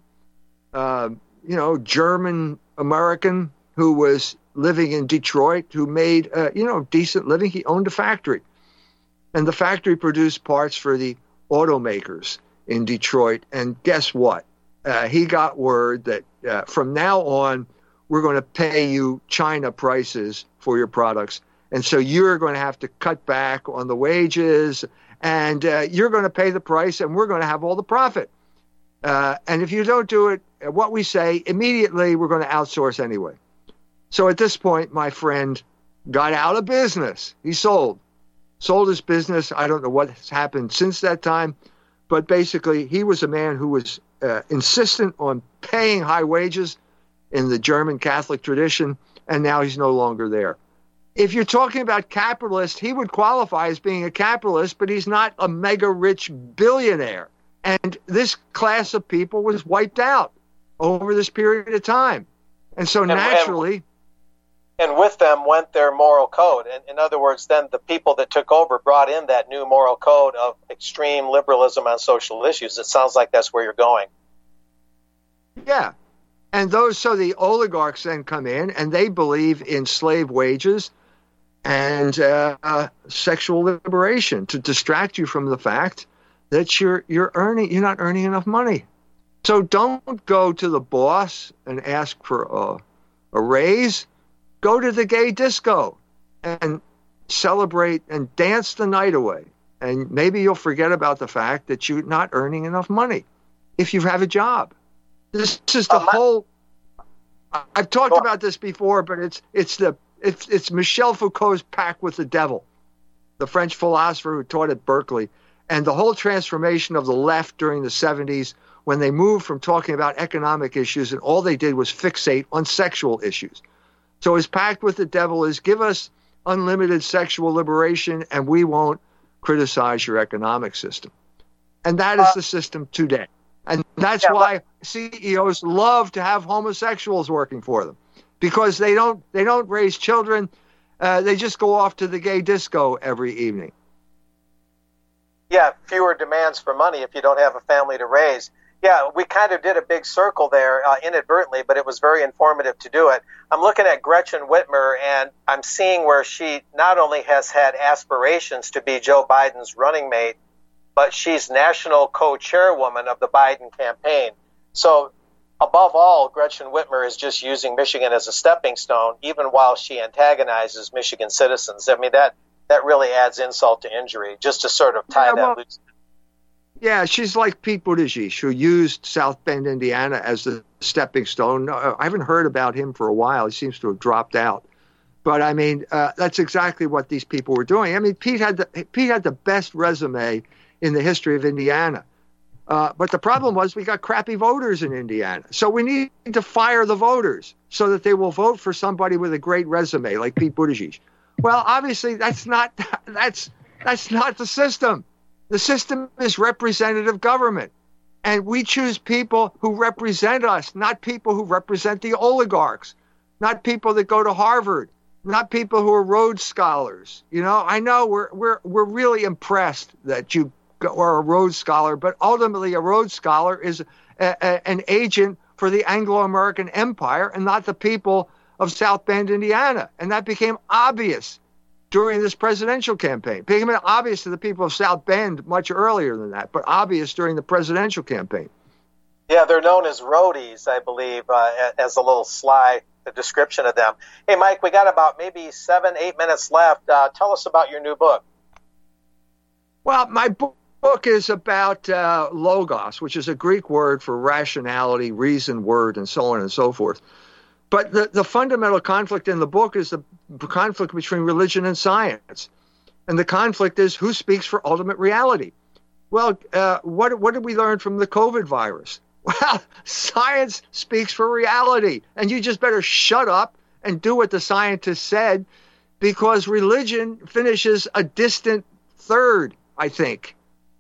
German American, who was living in Detroit, who made, decent living. He owned a factory, and the factory produced parts for the automakers in Detroit. And guess what? He got word that from now on, we're going to pay you China prices for your products. And so you're going to have to cut back on the wages, and you're going to pay the price, and we're going to have all the profit. And if you don't do it, what we say, immediately we're going to outsource anyway. So at this point, my friend got out of business. He sold his business. I don't know what's happened since that time. But basically, he was a man who was insistent on paying high wages in the German Catholic tradition, and now he's no longer there. If you're talking about capitalist, he would qualify as being a capitalist, but he's not a mega-rich billionaire. And this class of people was wiped out over this period of time. And so naturally... And with them went their moral code. In other words, then the people that took over brought in that new moral code of extreme liberalism on social issues. It sounds like that's where you're going. Yeah. And so the oligarchs then come in and they believe in slave wages and sexual liberation to distract you from the fact that you're not earning enough money. So don't go to the boss and ask for a raise. Go to the gay disco and celebrate and dance the night away. And maybe you'll forget about the fact that you're not earning enough money if you have a job. This is the whole... I've talked about this before, but it's Michel Foucault's pact with the devil, the French philosopher who taught at Berkeley, and the whole transformation of the left during the 70s when they moved from talking about economic issues and all they did was fixate on sexual issues. So his pact with the devil is give us unlimited sexual liberation and we won't criticize your economic system. And that is the system today. And that's why CEOs love to have homosexuals working for them, because they don't raise children. They just go off to the gay disco every evening. Yeah, fewer demands for money if you don't have a family to raise. Yeah, we kind of did a big circle there inadvertently, but it was very informative to do it. I'm looking at Gretchen Whitmer, and I'm seeing where she not only has had aspirations to be Joe Biden's running mate, but she's national co-chairwoman of the Biden campaign. So above all, Gretchen Whitmer is just using Michigan as a stepping stone, even while she antagonizes Michigan citizens. I mean, that really adds insult to injury, just to sort of tie that loose. Yeah, she's like Pete Buttigieg, who used South Bend, Indiana as the stepping stone. I haven't heard about him for a while. He seems to have dropped out. But I mean, that's exactly what these people were doing. I mean, Pete had the best resume in the history of Indiana. But the problem was we got crappy voters in Indiana. So we need to fire the voters so that they will vote for somebody with a great resume like Pete Buttigieg. Well, obviously that's not the system. The system is representative government. And we choose people who represent us, not people who represent the oligarchs, not people that go to Harvard, not people who are Rhodes Scholars. You know, I know we're really impressed that you are a Rhodes Scholar, but ultimately a Rhodes Scholar is an agent for the Anglo-American Empire and not the people of South Bend, Indiana. And that became obvious during this presidential campaign. It became obvious to the people of South Bend much earlier than that, but obvious during the presidential campaign. Yeah, they're known as roadies, I believe, as a little sly description of them. Hey, Mike, we got about maybe 7-8 minutes left. Tell us about your new book. Well, my book is about logos, which is a Greek word for rationality, reason, word, and so on and so forth. But the fundamental conflict in the book is the conflict between religion and science. And the conflict is who speaks for ultimate reality. Well, what did we learn from the COVID virus? Well, science speaks for reality. And you just better shut up and do what the scientists said, because religion finishes a distant third, I think.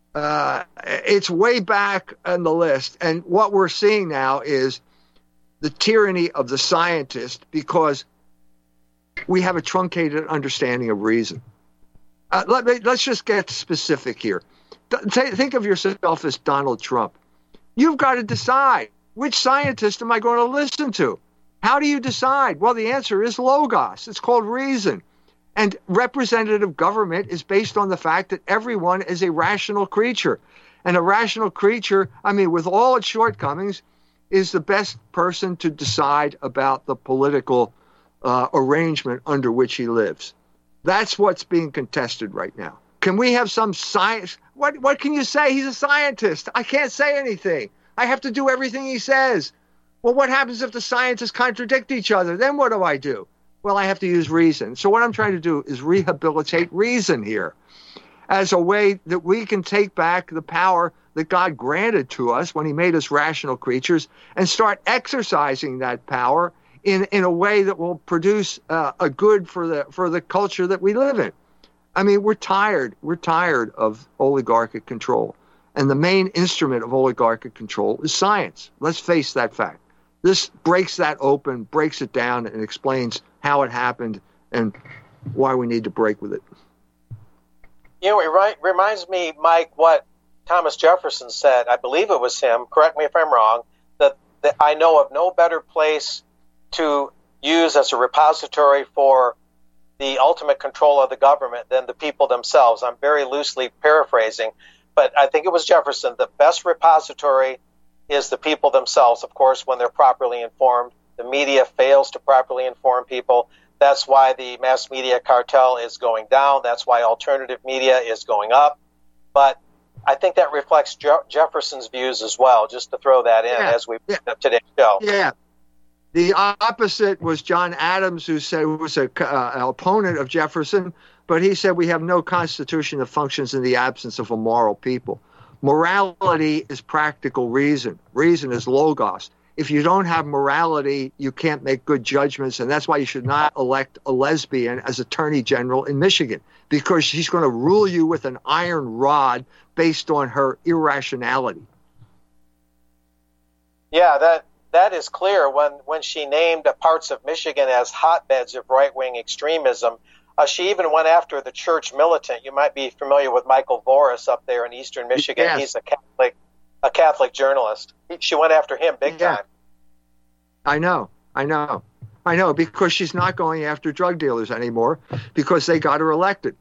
It's way back on the list. And what we're seeing now is the tyranny of the scientist, because we have a truncated understanding of reason. Let's just get specific here. Think of yourself as Donald Trump. You've got to decide, which scientist am I going to listen to? How do you decide? Well, the answer is logos. It's called reason. And representative government is based on the fact that everyone is a rational creature. And a rational creature, I mean, with all its shortcomings, is the best person to decide about the political arrangement under which he lives. That's what's being contested right now. Can we have some science? What can you say? He's a scientist. I can't say anything. I have to do everything he says. Well, what happens if the scientists contradict each other? Then what do I do? Well, I have to use reason. So what I'm trying to do is rehabilitate reason here as a way that we can take back the power that God granted to us when he made us rational creatures and start exercising that power in a way that will produce a good for the culture that we live in. I mean, we're tired of oligarchic control. And the main instrument of oligarchic control is science. Let's face that fact. This breaks that open, breaks it down, and explains how it happened and why we need to break with it. You know, it reminds me, Mike, what Thomas Jefferson said. I believe it was him. Correct me if I'm wrong. That I know of no better place to use as a repository for the ultimate control of the government than the people themselves. I'm very loosely paraphrasing, but I think it was Jefferson. The best repository is the people themselves, of course, when they're properly informed. The media fails to properly inform people. That's why the mass media cartel is going down. That's why alternative media is going up. But I think that reflects Jefferson's views as well, just to throw that in as we wrap up today's show. Yeah. The opposite was John Adams, who said was an opponent of Jefferson, but he said we have no constitution that functions in the absence of a moral people. Morality is practical reason. Reason is logos. If you don't have morality, you can't make good judgments, and that's why you should not elect a lesbian as attorney general in Michigan, because she's going to rule you with an iron rod based on her irrationality. Yeah, that is clear. When she named parts of Michigan as hotbeds of right-wing extremism, she even went after the church militant. You might be familiar with Michael Voris up there in eastern Michigan. Yes. He's a Catholic journalist. She went after him big time. I know, because she's not going after drug dealers anymore because they got her elected.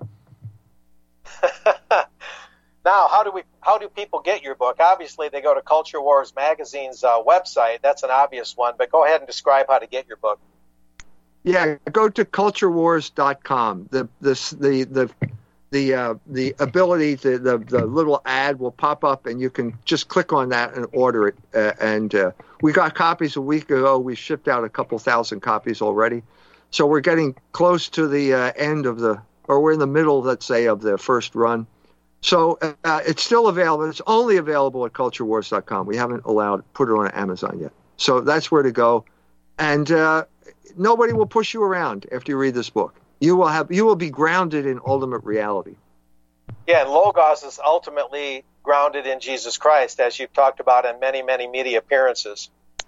Now, how do people get your book? Obviously, they go to Culture Wars Magazine's website. That's an obvious one, but go ahead and describe how to get your book. Yeah, go to culturewars.com. The the ability to the little ad will pop up, and you can just click on that and order it. And we got copies a week ago. We shipped out a couple thousand copies already, so we're getting close to the end of we're in the middle, let's say, of the first run. So it's still available. It's only available at culturewars.com. We haven't put it on Amazon yet. So that's where to go. And nobody will push you around after you read this book. You will be grounded in ultimate reality. Yeah, and Logos is ultimately grounded in Jesus Christ, as you've talked about in many, many media appearances.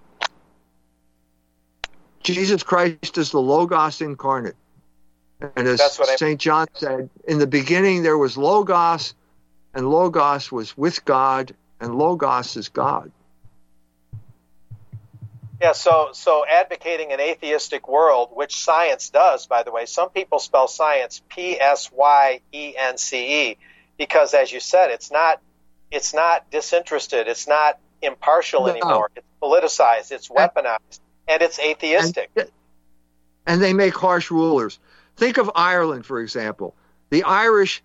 Jesus Christ is the Logos incarnate. And as St. John said, in the beginning there was Logos, and Logos was with God, and Logos is God. Yeah, so advocating an atheistic world, which science does, by the way. Some people spell science P-S-Y-E-N-C-E because, as you said, it's not disinterested, it's not impartial anymore. It's politicized, it's weaponized, and it's atheistic. And they make harsh rulers. Think of Ireland, for example. The Irish,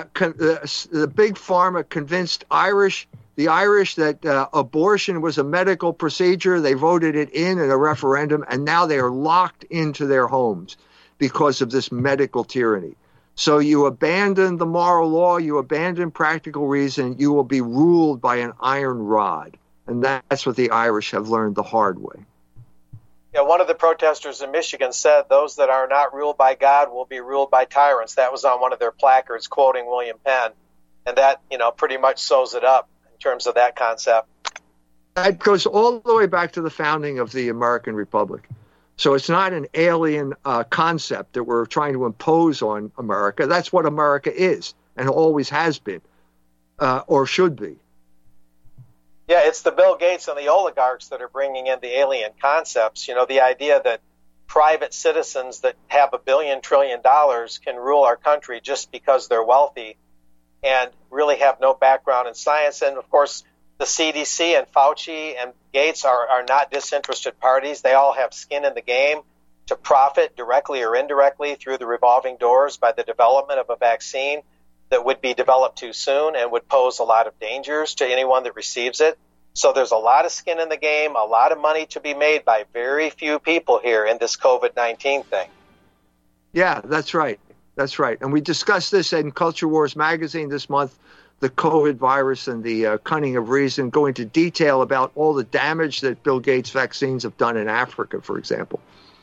the big pharma convinced the Irish that abortion was a medical procedure. They voted it in a referendum, and now they are locked into their homes because of this medical tyranny. So you abandon the moral law, you abandon practical reason, you will be ruled by an iron rod. And that's what the Irish have learned the hard way. Yeah, one of the protesters in Michigan said those that are not ruled by God will be ruled by tyrants. That was on one of their placards quoting William Penn. And that, pretty much sews it up in terms of that concept. That goes all the way back to the founding of the American Republic. So it's not an alien concept that we're trying to impose on America. That's what America is and always has been, or should be. Yeah, it's the Bill Gates and the oligarchs that are bringing in the alien concepts. The idea that private citizens that have $1 billion, $1 trillion can rule our country just because they're wealthy and really have no background in science. And, of course, the CDC and Fauci and Gates are not disinterested parties. They all have skin in the game to profit directly or indirectly through the revolving doors by the development of a vaccine that would be developed too soon and would pose a lot of dangers to anyone that receives it. So there's a lot of skin in the game, a lot of money to be made by very few people here in this COVID-19 thing. Yeah, that's right. That's right. And we discussed this in Culture Wars magazine this month, the COVID virus and the cunning of reason, go into detail about all the damage that Bill Gates vaccines have done in Africa, for example.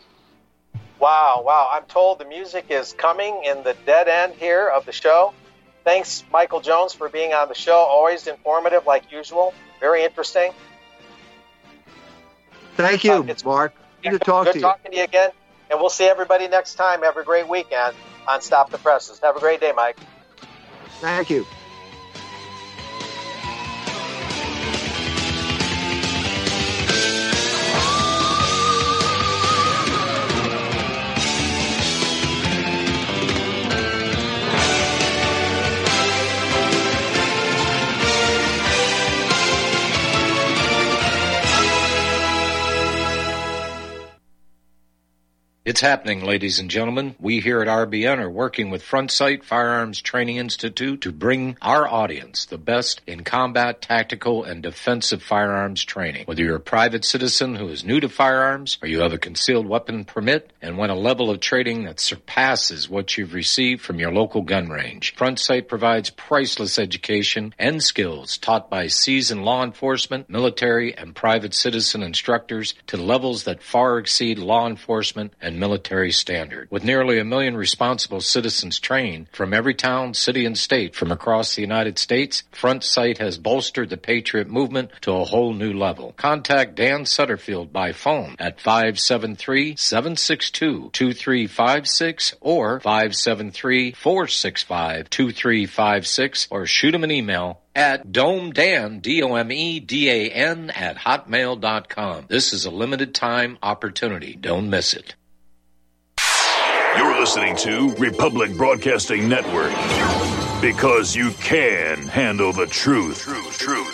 Wow. I'm told the music is coming in the dead end here of the show. Thanks, Michael Jones, for being on the show. Always informative, like usual. Very interesting. Thank you, Mark. Good to talk to you. Good talking to you again. And we'll see everybody next time. Have a great weekend on Stop the Presses. Have a great day, Mike. Thank you. It's happening, ladies and gentlemen. We here at RBN are working with Front Sight Firearms Training Institute to bring our audience the best in combat, tactical, and defensive firearms training. Whether you're a private citizen who is new to firearms or you have a concealed weapon permit and want a level of training that surpasses what you've received from your local gun range, Front Sight provides priceless education and skills taught by seasoned law enforcement, military, and private citizen instructors to levels that far exceed law enforcement and military standard. With nearly 1 million responsible citizens trained from every town, city, and state from across the United States, Front Sight has bolstered the Patriot movement to a whole new level. Contact Dan Sutterfield by phone at 573-762-2356 or 573-465-2356 or shoot him an email at domedan, DOMEDAN, at hotmail.com. This is a limited time opportunity. Don't miss it. You're listening to Republic Broadcasting Network because you can handle the truth.